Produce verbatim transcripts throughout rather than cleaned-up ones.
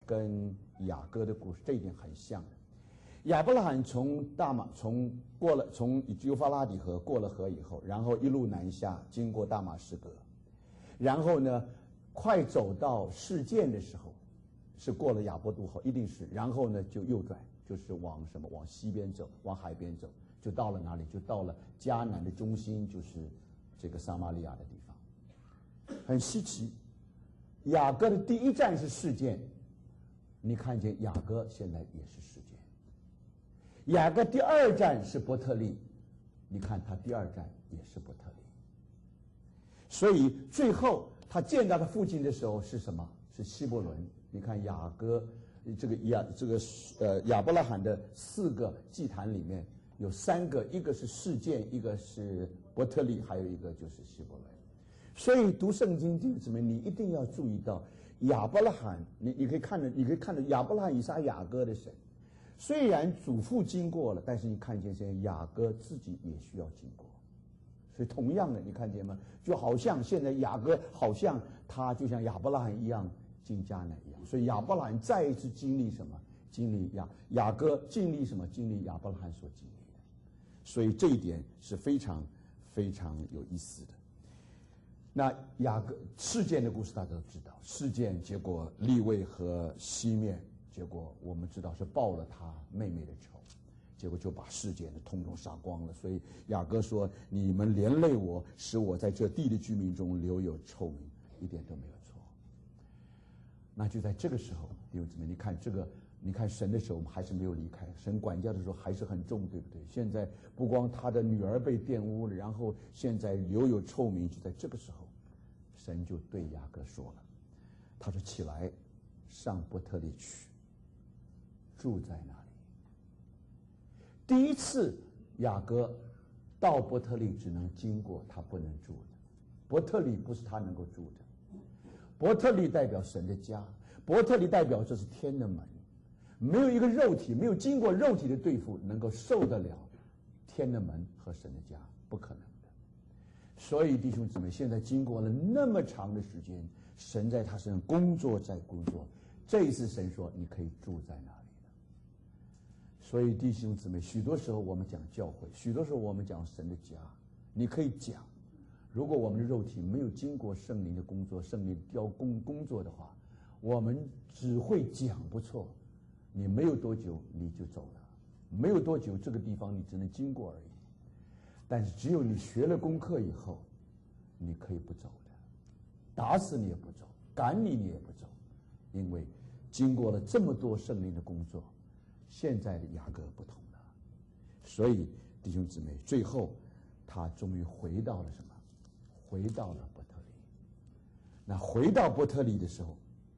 跟雅各的故事这一点很像的。亚伯拉罕从大马从过了从幼发拉底河过了河以后，然后一路南下，经过大马士革，然后呢，快走到示剑的时候，是过了雅博渡河，一定是，然后呢就右转，就是往什么往西边走，往海边走，就到了哪里？就到了迦南的中心，就是这个撒玛利亚的地方。很稀奇，雅各的第一站是示剑，你看见雅各现在也是示剑。雅各第二站是伯特利，你看他第二站也是伯特利。所以最后他见到他父亲的时候是什么？是希伯伦。你看雅各这个亚这个呃亚伯拉罕的四个祭坛里面有三个，一个是示剑，一个是伯特利，还有一个就是希伯伦。所以读圣经弟兄姊妹，你一定要注意到亚伯拉罕，你你可以看着你可以看着亚伯拉罕、以撒、雅各的神。虽然祖父经过了，但是你看见现在雅各自己也需要经过，所以同样的，你看见吗？就好像现在雅各好像他就像亚伯拉罕一样进迦南一样，所以亚伯拉罕再一次经历什么？经历雅雅各经历什么？经历亚伯拉罕所经历的，所以这一点是非常非常有意思的。那雅各事件的故事大家都知道，事件结果利未和西面。结果我们知道是报了他妹妹的仇，结果就把世界的通通杀光了。所以雅各说：“你们连累我，使我在这地的居民中留有臭名，一点都没有错。”那就在这个时候，弟兄姊妹，你看这个，你看神的手还是没有离开，神管教的时候还是很重，对不对？现在不光他的女儿被玷污了，然后现在留有臭名，就在这个时候，神就对雅各说了，他说：“起来，上伯特利去。”住在那里。第一次雅各到伯特利只能经过，他不能住的。伯特利不是他能够住的，伯特利代表神的家，伯特利代表这是天的门，没有一个肉体没有经过肉体的对付能够受得了天的门和神的家，不可能的。所以弟兄姊妹，现在经过了那么长的时间，神在他身上工作在工作，这一次神说你可以住在那里。所以弟兄姊妹，许多时候我们讲教会，许多时候我们讲神的家，你可以讲，如果我们的肉体没有经过圣灵的工作，圣灵要工工作的话，我们只会讲不错，你没有多久你就走了，没有多久这个地方你只能经过而已。但是只有你学了功课以后，你可以不走的，打死你也不走，赶你你也不走，因为经过了这么多圣灵的工作。现在的雅各不同了，所以弟兄姊妹，最后他终于回到了什么？回到了伯特利。那回到伯特利的时候，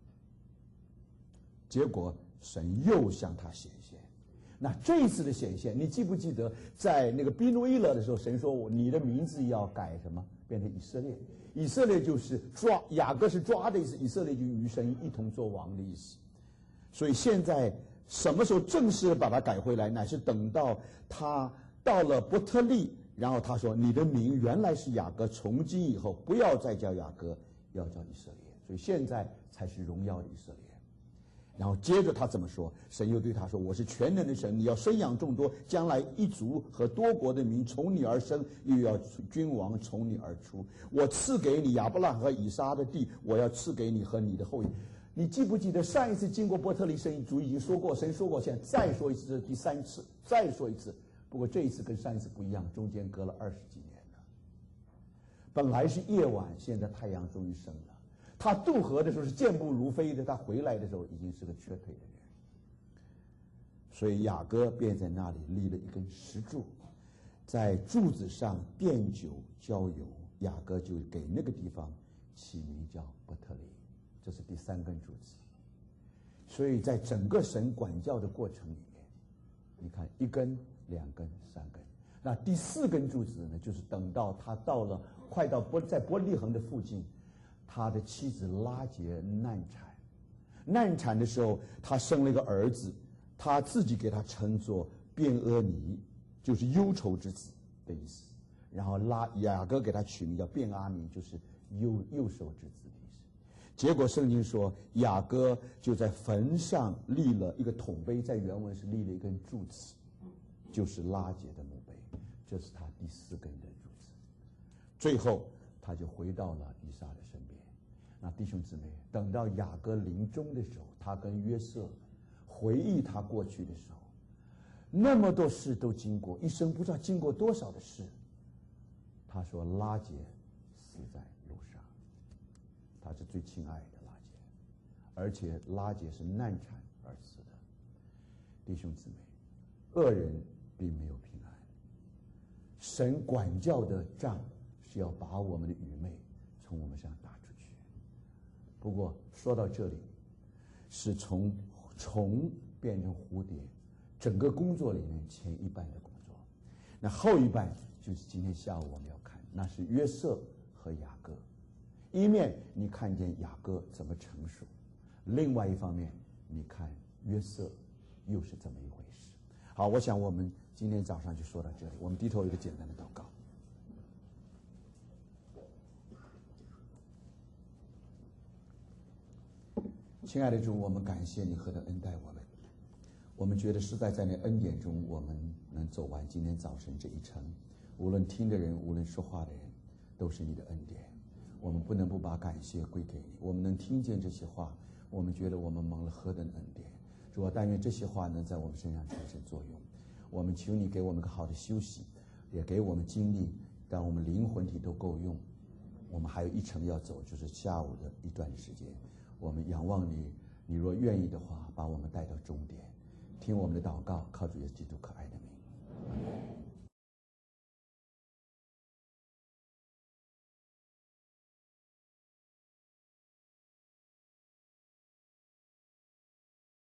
结果神又向他显现。那这一次的显现，你记不记得在那个比努伊勒的时候，神说你的名字要改什么？变成以色列。以色列就是抓，雅各是抓的意思，以色列就与神一同作王的意思。所以现在。什么时候正式把它改回来？乃是等到他到了伯特利，然后他说：“你的名原来是雅各，从今以后不要再叫雅各，要叫以色列。”所以现在才是荣耀的以色列。然后接着他怎么说？神又对他说：“我是全能的神，你要生养众多，将来一族和多国的民从你而生，又要君王从你而出。我赐给你亚伯拉罕和以撒的地，我要赐给你和你的后裔。”你记不记得上一次经过伯特利神族已经说过，神说过，现在再说一次，这是第三次，再说一次。不过这一次跟上一次不一样，中间隔了二十几年了。本来是夜晚，现在太阳终于升了。他渡河的时候是健步如飞的，他回来的时候已经是个瘸腿的人。所以雅各便在那里立了一根石柱，在柱子上奠酒浇油，雅各就给那个地方起名叫伯特利。这是第三根柱子。所以在整个神管教的过程里面，你看一根、两根、三根，那第四根柱子呢，就是等到他到了快到伯在伯利恒的附近，他的妻子拉结难产，难产的时候，他生了一个儿子，他自己给他称作便阿尼，就是忧愁之子的意思。然后拉雅各给他取名叫便阿尼，就是忧忧愁之子的意思。 结果圣经说，雅各就在坟上立了一个桶碑，在原文是立了一根柱子，就是拉结的墓碑，这是他第四根的柱子。最后他就回到了以撒的身边。那弟兄姊妹，等到雅各临终的时候，他跟约瑟回忆他过去的时候，那么多事都经过，一生不知道经过多少的事。他说拉结死在路上，他是最亲爱的拉结，而且拉结是难产而死的。弟兄姊妹，恶人并没有平安，神管教的杖是要把我们的愚昧从我们身上打出去。不过说到这里，是从虫变成蝴蝶，整个工作里面前一半的工作，那后一半就是今天下午我们要看，那是约瑟和雅各。一面你看见雅各怎么成熟，另外一方面你看约瑟又是怎么一回事。好，我想我们今天早上就说到这里，我们低头一个简单的祷告。亲爱的主，我们感谢你何等恩待我们，我们觉得实在在你恩典中，我们能走完今天早晨这一程，无论听的人，无论说话的人，都是你的恩典。我们不能不把感谢归给你。我们能听见这些话，我们觉得我们蒙了何等的恩典。主啊，但愿这些话能在我们身上产生作用。我们求你给我们个好的休息，也给我们精力，让我们灵魂体都够用。我们还有一程要走，就是下午的一段时间。我们仰望你，你若愿意的话，把我们带到终点。听我们的祷告，靠主耶稣基督可爱的名。